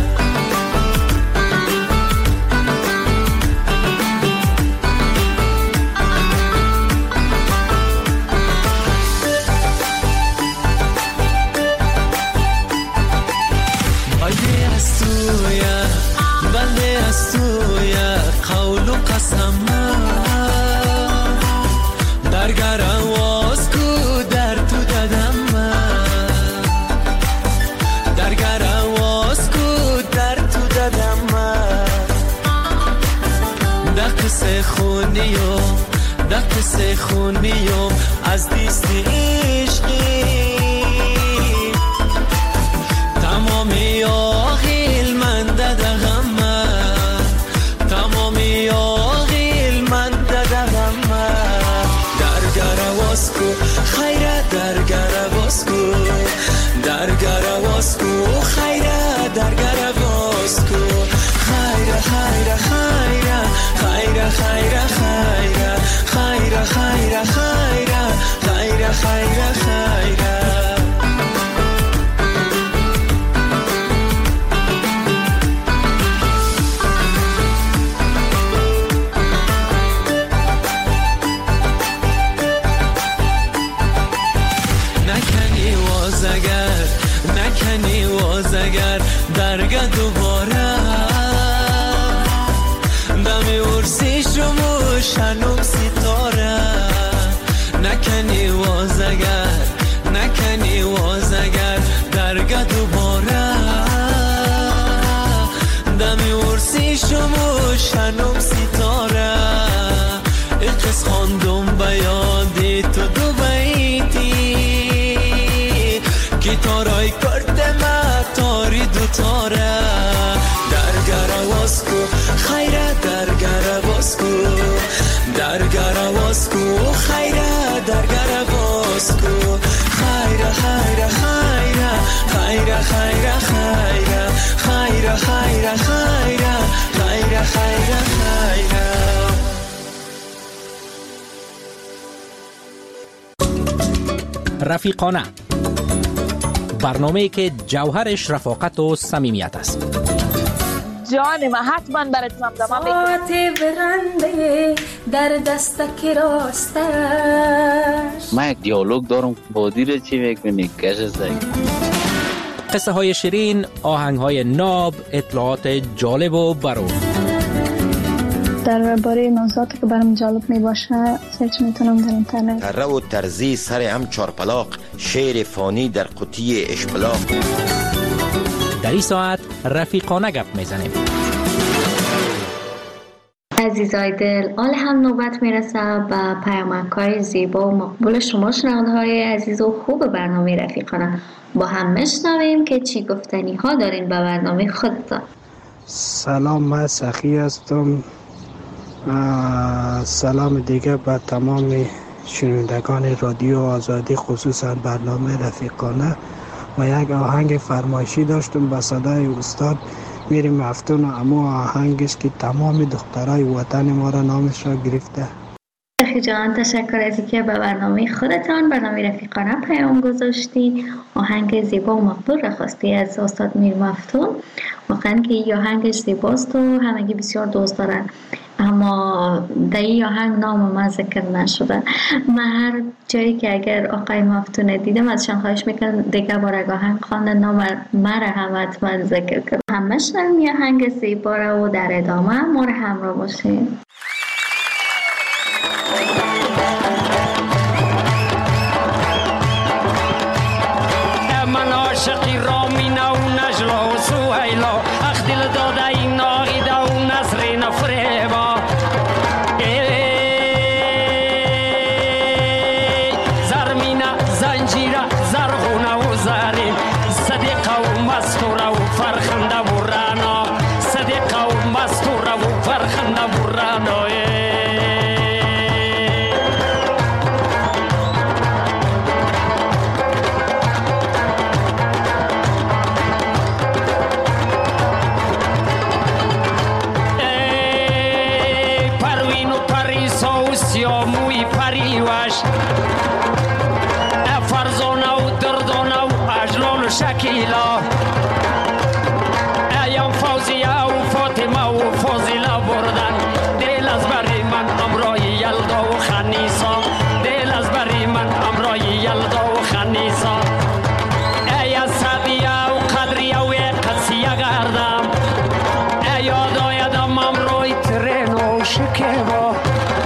Speaker 8: بنده از تویه بنده از تویه قول و قسم درگر آواز کو در تو دادم من، درگر آواز کو در تو دادم من، دقیقه خونیو دقیقه خونیو از دیستی عشقی تمامی آخیل من دادم من، تمامی آخیل من دادم من، درگر آواز کو خیره درگر آواز کو، درگر آواز کو خیره درگر آواز کو، خیره خیره خیره خیره خیره خیره خیره خیره خیره خیره خیره خیره. نکنی وازگر درگه دوباره دمی ورسیش رو موشنم ستاره، نکنی وازگر نکنی وازگر درگه دوباره دمی ورسیش رو موشنم ستاره، اقص خواندم به یادی تو دو بیتی گیتارای کرده ما تاری دو تاره، درگر آواز کو خیره درگر آواز کو، درگر آواز کو خیره درگر آواز کو، خیره خیره خیره خیره خیره خیره خیره خیره خیره خیره خیره خیره.
Speaker 1: رفیقانه، برنامه‌ای که جوهرش رفاقت و صمیمیت است.
Speaker 2: جان من حتما برات دمدمه میکنم.
Speaker 3: برنده در دستک راستش.
Speaker 4: من یک دیالوگ دارم با دیره چی میکنی کش زنگ.
Speaker 1: قصه های شیرین، آهنگ های ناب، اطلاعات جالب و برو.
Speaker 5: درباره موضوعاتی که برام جالب می باشه سرچ میتونم در اینترنت.
Speaker 6: تره و ترزی سر هم چارپلاق، شعر فانی در قوطی اشپلاق.
Speaker 1: در این ساعت رفیقانه گپ میزنیم.
Speaker 7: عزیزای دل، آل هم نوبت میرسه به پیامک‌های زیبا و مقبول شما شنونده‌های عزیز و خوب برنامه رفیقانه. با هم میشنویم که چی گفتنی ها دارین به برنامه خودتان.
Speaker 10: سلام، من سخی هستم. سلام دیگه به تمام شنوندگان رادیو آزادی، خصوصا برنامه رفیقانه. و یک آهنگ فرمایشی داشتم به صدای استاد میریم مفتون، اما آهنگش که تمام دخترای وطن ما را نامش را گرفته.
Speaker 7: سخی جان، تشکر از اینکه به برنامه خودتان، برنامه رفیقانه پیام گذاشتی. آهنگ زیبا و مقبول را خواستی از استاد میر مفتون. واقعا که این آهنگش زیباست و همگی بسیار دوست دارن، اما در این آهنگ نام من ذکر نشده. من هر جایی که اگر آقای مفتون دیدم ازشان خواهش میکنم دیگه بار اگه آهنگ خوانده نام مرا هم حتما ذکر کنم. همه شنم این آهنگ زیبا را و در ادامه ما را همراه باشیم.
Speaker 8: من عاشقی رامینه و نجلا و سویلا، اخ دل داده این ناغیده و نسرین فریبا. زرمینه زنجیره زرغونه و زرین، صدیقه و مستوره و فرخنده و رانا، صدیقه و مستوره و فرخنده و رانا. موی پریوش فرزانه و دردانه و اجلال و شکیلا، ایام فوزیه و فاطمه و فاضله بردن دل از بری من امرای یلدا و خنیسا، دل از بری من امرای یلدا و خنیسا. ای از سعدیه و قدریه و قدسیه گردم، ای یاد آیدم امرای ترین و شکیبا.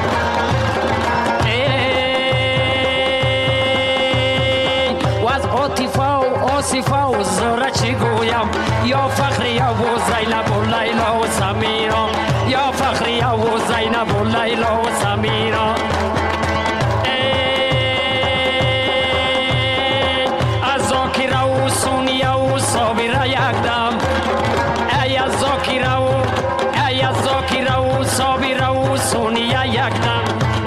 Speaker 8: آصفه و زهره چی گویم، یا فخریه و زینب و لیلا و سمیرا، یا فخریه و زینب و لیلا و سمیرا. از زاکره و سونیه و صابره یکدم، ای از زاکره و ای از زاکره و صابره و سونیه یکدم.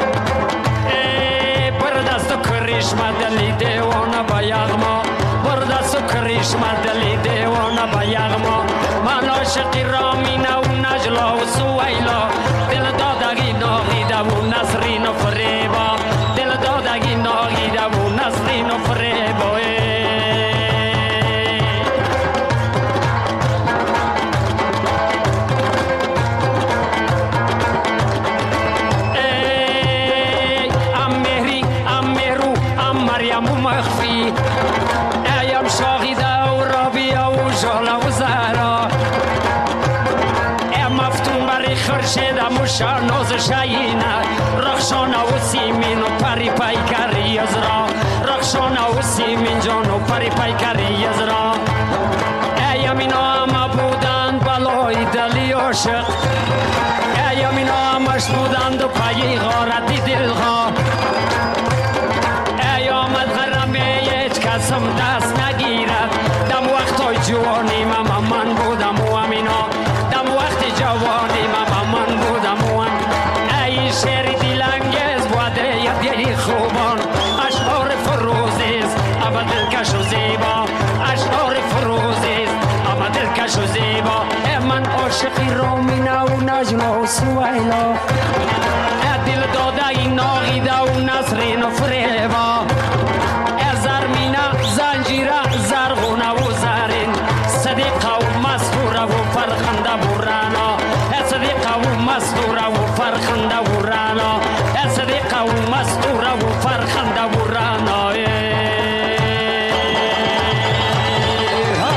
Speaker 8: بر دست کریشمه دلی دیوانه به یغما، کریشمه دلی دیوانه به یغما. من عاشقی رامینه و نجلا و سویلا، دل دادگی ناغیده و نسرین و فریبا، دل دادگی ناغیده و نسرین و فریبا. ام مهری ام مهرو ام مریم و مخفی، ایم شاهیده و رابیه و جاله و زهرا، ام مفتون بری خرشیده مشا نوز شینه، رخشانه و سیمین و پری پیکری ازرا، رخشانه و سیمین جان و پری پیکری ازرا. ایم اینا همه بودند بلای دلی عاشق، ایم اینا همش بودند و پایی غارتی دلها. ای آمد غرمه هیچ کسم دست نگیرد، دم وقتای جوانی من من بودم و امینا، دم وقت جوانی من من بودم و ام. ای شعر دلانگیز بوده یه دلی خوبان، اشعار فروزیست اما دلکش و زیبا، اشعار فروزیست اما دلکش و زیبا. من عاشقی رامینه و نجلا و سویلا، دل داده این ناغیده و نسرین و فریبا. زرمینه زنجیره زرغونه و زرین، صدیقه و مستوره و فرخنده و رانا، صدیقه و مستوره و فرخنده و رانا، صدیقه و مستوره و فرخنده و رانا.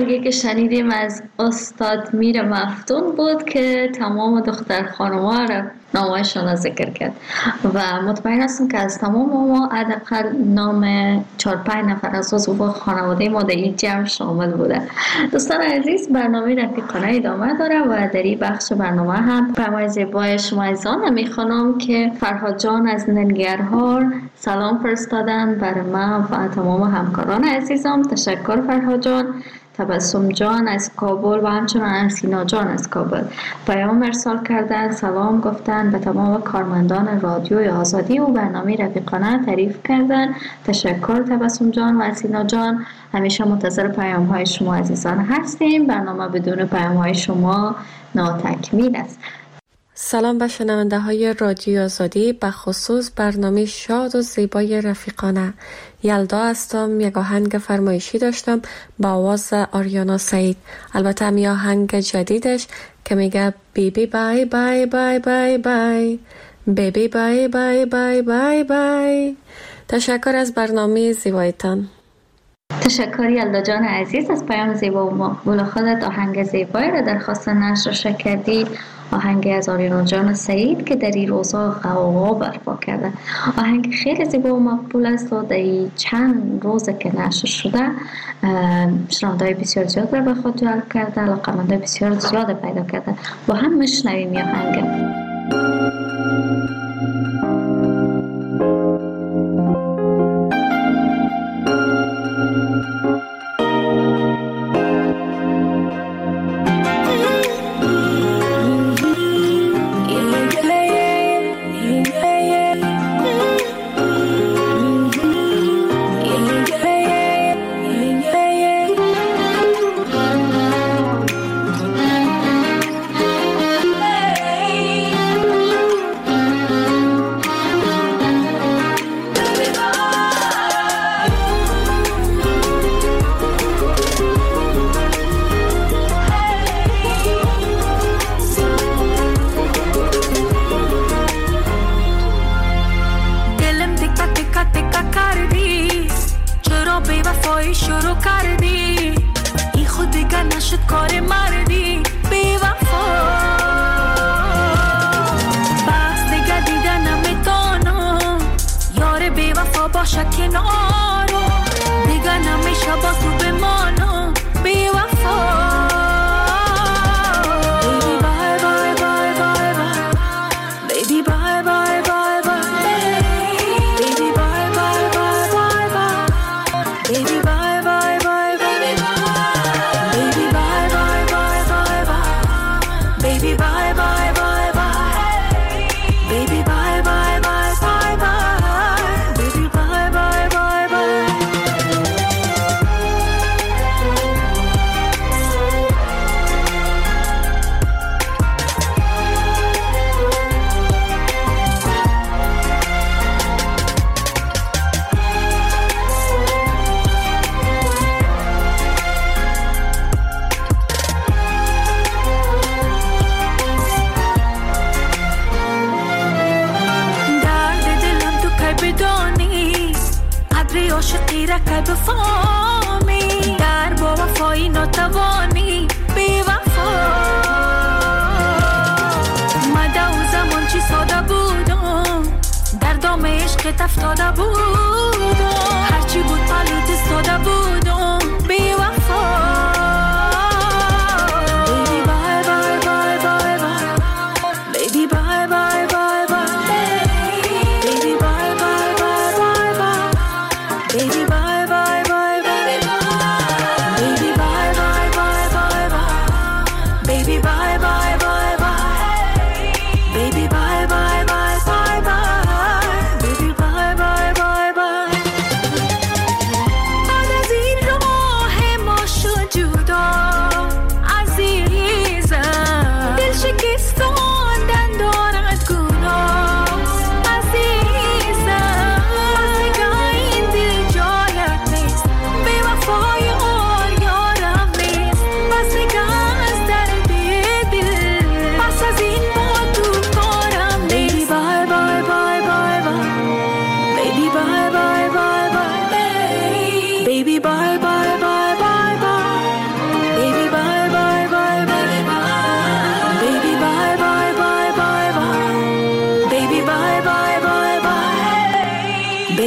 Speaker 7: آهنگی که شنیدیم از استاد میر مفتون بود که تمام دختر خانوما را نامه‌شان را ذکر کرد و مطمئن هستم که از تمام ما حداقل نام چهار پنج نفر از عضو خانواده ما در این جمع شامل بوده. دوستان عزیز، برنامه رفیقانه ادامه داره و در این بخش برنامه هم پیام زیبای شما عزیزان میخوانم که فرهاد جان از ننگرهار سلام فرستادن برای من و تمام همکاران عزیزم. تشکر فرهاد جان. تبسم جان از کابل و همچنان انسینا جان از کابل پیام ارسال کردن، سلام گفتن، به تمام کارمندان رادیوی آزادی و برنامه رفیقانه تعریف کردن. تشکر تبسم جان و انسینا جان. همیشه منتظر پیام های شما عزیزان هستیم. برنامه بدون پیام های شما ناتکمیل است.
Speaker 11: سلام به شنونده های رادیو آزادی، به خصوص برنامه شاد و زیبای رفیقانه. یلدا هستم. یک آهنگ فرمایشی داشتم با آواز آریانا سعید، البته می آهنگ جدیدش که میگه بیبی بای بای بای بای بای بیبی بای بای بای بای بای. تشکر از برنامه زیبایتان.
Speaker 7: تشکر یلدا جان عزیز از پیام زیبا و مقبول خودت. آهنگ زیبایی را درخواست نشر کردی، آهنگ از آریانا جان سعید که در این روزها غوغا برپا کرده. آهنگ خیلی زیبا و مقبول است و در این چند روز که نشر شده شنونده‌های بسیار زیاد را به خود جلب کرده، علاقه‌مندان بسیار زیاد پیدا کرده. با هم میشنویم این آهنگ.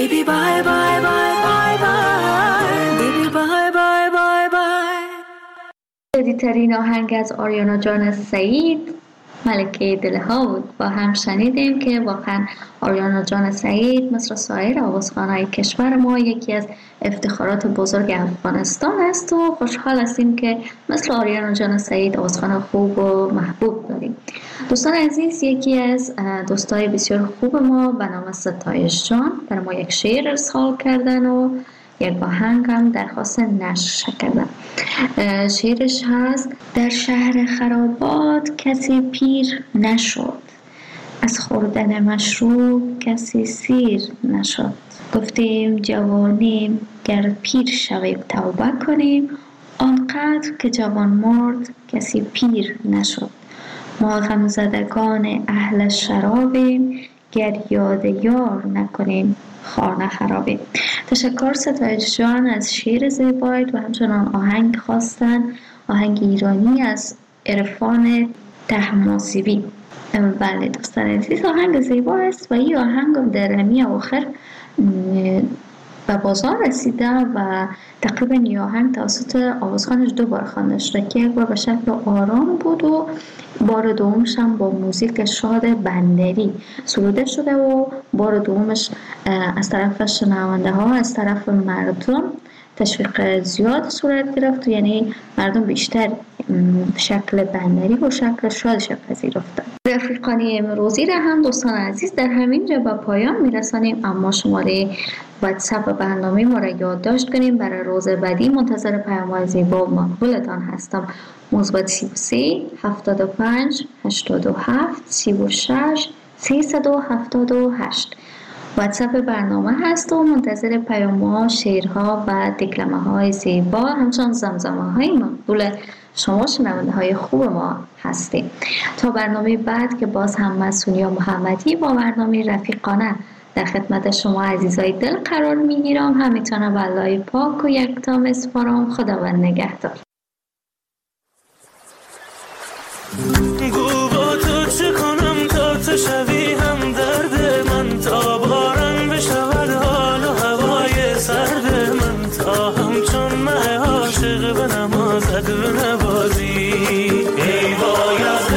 Speaker 3: بیبی بای بای بای بای بای بیبی بای بای بای بای.
Speaker 7: جدیدترین آهنگ از آریانا جان سعید ملکه دلها بود. با هم شنیدیم که واقعا آریانا جان سعید مثل سایر آوازخوان‌های کشور ما یکی از افتخارات بزرگ افغانستان است و خوشحال هستیم که مثل آریانا جان سعید آوازخوان خوب و محبوب داریم. دوستان عزیز، یکی از دوستای بسیار خوب ما به نام ستایش جان برای ما یک شعر ارسال کردن و یک آهنگ هم درخواست نشر کردن. شعرش هست: در شهر خرابات کسی پیر نشد، از خوردن مشروب کسی سیر نشد. گفتیم جوانیم گر پیر شویم توبه کنیم، آنقدر که جوان مرد کسی پیر نشد. ما غمزدگان اهل شرابیم، گر یاد یار نکنیم خانه خرابیم. تشکر ستایش جان از شعر زیبایت و همچنان آهنگ خواستن، آهنگ ایرانی از عرفان طهماسبی. بله دوستان عزیز، آهنگ زیبا است و این آهنگ در همی آخر به بازار رسیده و تقریبا این آهنگ توسط آوازخوانش دو بار خوانده شده که یک بار به شکل آرام بود و بار دومش هم با موزیک شاد بندری سروده شده و بار دومش از طرف شنونده ها از طرف مردم تشویق زیاد صورت گرفت، یعنی مردم بیشتر شکل بندری و شکل شادش پذیرفتند. رفیقانی امروزی را هم دوستان عزیز در همین جا به پایان میرسانیم، اما شماره واتساپ برنامه ما را یادداشت کنیم. برای روز بعدی منتظر پیام‌های زیبا و مقبولتان هستم. مثبت سی و سه هفتاد و پنج هشتاد و هفت سی و شش سیصد و هفتاد و هشت واتساپ برنامه هست و منتظر پیام‌ها، شعرها و دکلمه‌های زیبا همچنان زمزمه‌های مقبول شما شنونده های خوب ما هستیم. تا برنامه بعد که باز هم من سونیا محمدی با برنامه رفیقانه در خدمت شما عزیزای دل قرار میگیرم. همیتونه به الله پاک و یکتا مسپارم. خداوند نگهدار.
Speaker 8: گو با تو چه کنم تا تو شوی هم درد من، تا بارم بشود حال و هوای سرد من، تا همچون مه عاشق به نمازت بنوازی. ای وای از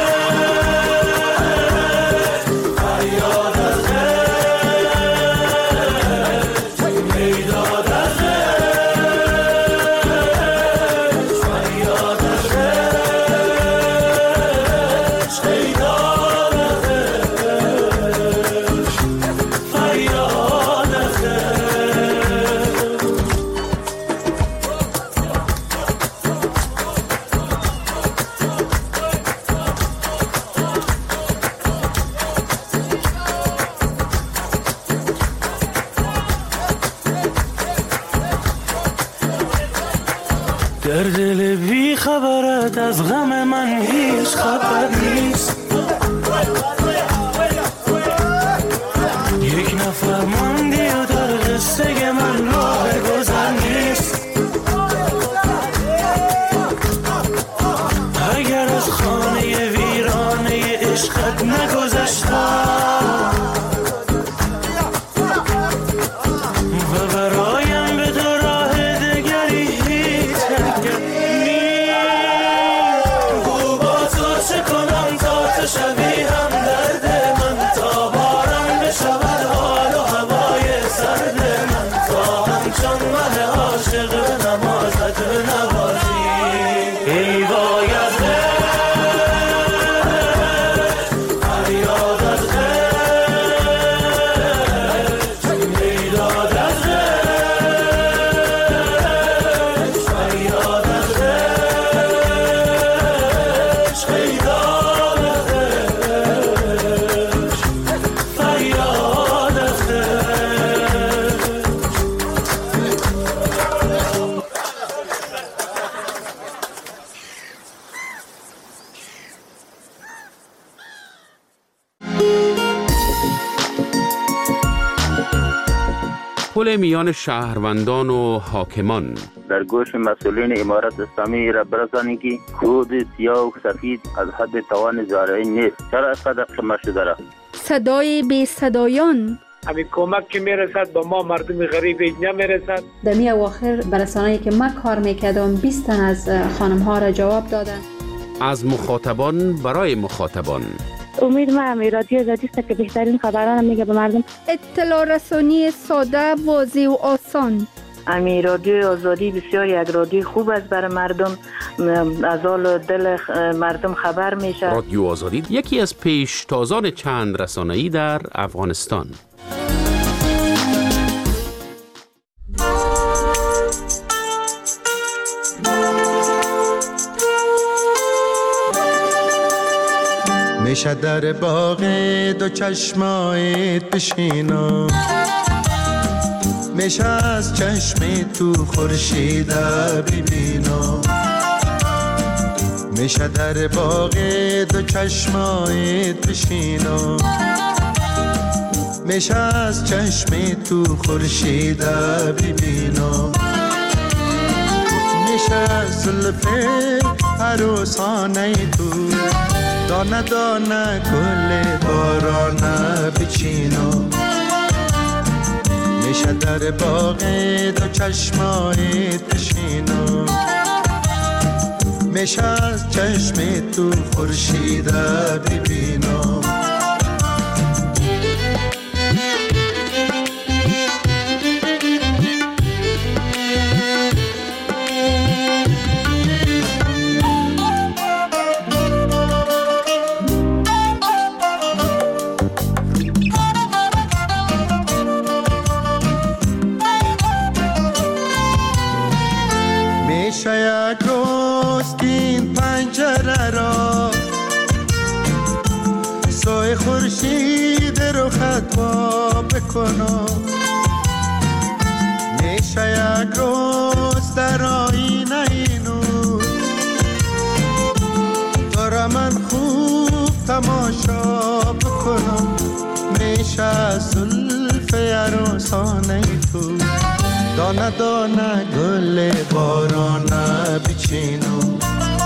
Speaker 8: در دل بی خبرت از غم من هیچ خبر نیست. یک نفر ماندی و در قصه من راه گذر نیست. اگر از خانه ویرانه عشقت نگذشتم و برایم به تو راه دگری هیچ حرکت نیست. گو با تو چه کنم تا تو شوی هم درد من، تا بارم بشود حال و هوای سرد من، تا همچون مه عاشق به نمازت بنوازی. ای وای از
Speaker 12: پل میان شهروندان و حاکمان.
Speaker 13: در گوش مسئولین امارت اسلامی را برسانید که کود سیاه و سفید از حد توان زارعین نیست. چرا اینقدر شما شده را؟
Speaker 14: صدای بی صدایان همین کمک که میرسد به ما مردم غریب هیچ نمیرسد.
Speaker 15: در می اواخر برسانه‌ای که من کار میکردم بیست تن از خانم ها را جواب دادن.
Speaker 12: از مخاطبان برای مخاطبان.
Speaker 16: امید ما همی رادیو آزادی است که بهترین خبران میگه به مردم.
Speaker 17: اطلاع رسانی ساده، واضح و آسان.
Speaker 16: امی رادیو آزادی بسیار یک رادیو خوب است برای مردم، از حال دل مردم خبر میشه.
Speaker 12: رادیو آزادی یکی از پیشتازان چند رسانه‌ای در افغانستان.
Speaker 18: میشه در باغ دو چشمایت بشینم، میشه از چشم تو خورشید ببینم، میشه در باغ دو چشمایت بشینم، میشه از چشم تو خورشید ببینم، میشه از زلف عروسانه تو دانه دانه گل بارانه بچینم، میشه در باغ دو چشمایت بشینم، میشه از چشم تو خورشید ببینم. یک روز این پنجره را سوی خورشید رو خطوا بکنم، میشه یک روز در آینه اینو تو را من خوب تماشا بکنم، میشه از زلف عروسانه تو دانه دانه گل بارانه بچینم،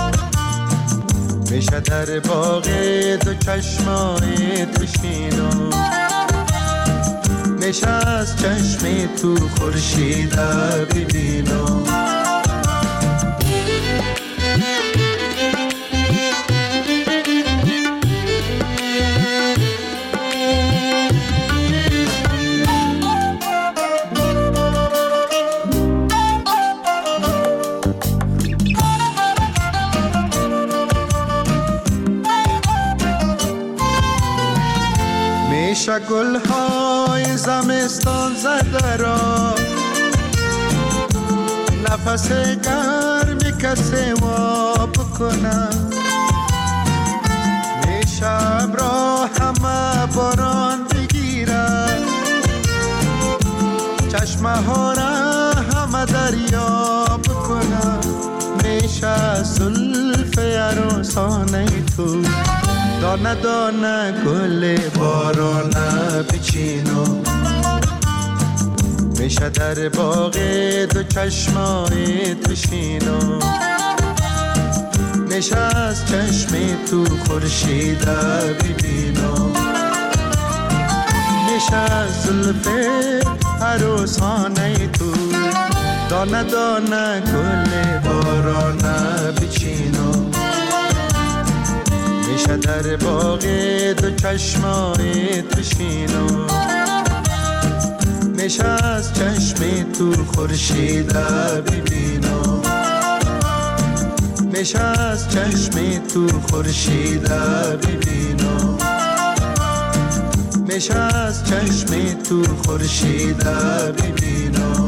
Speaker 18: میشه در باغ دو چشمایت بشینم، میشه از چشم تو خورشید ببینم. میشه گلهای زمستان زده را نفس گرمی کسی واب کنم، میشه ابرا همه باران بگیره چشمه ها را همه دریاب کنم، میشه زلف عروسانه تو دانه دانه گل بارانه بچینم، میشه در باغ دو چشمایت بشینم، میشه از چشم تو خورشید ببینم، میشه از زلف عروسانه تو دانه دانه گل بارانه بچینم، میشه در باغ دو چشمایت بشینم، میشه از چشم تو خورشید ببینم، میشه از چشم تو خورشید ببینم، میشه از چشم تو خورشید ببینم.